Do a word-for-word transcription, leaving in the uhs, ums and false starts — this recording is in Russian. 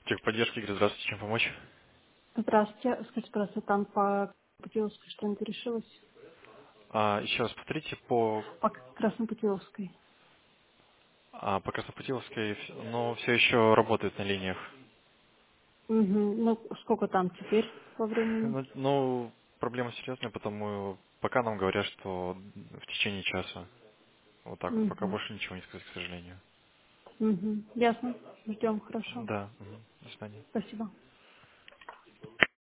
Техподдержка, Игорь, здравствуйте, чем помочь? Здравствуйте. Скажите, пожалуйста, там по Путиловской что-нибудь решилось? А, еще раз повторите, по, По Краснопутиловской. а, по Краснопутиловской, вс- но все еще работает на линиях. Угу. Ну, сколько там теперь по времени? Ну, ну, проблема серьезная, потому пока нам говорят, что в течение часа. Вот так вот, пока Угу. больше ничего не сказать, к сожалению. Угу. Ясно. Ждем, хорошо. Да, мгм. До свидания. Спасибо.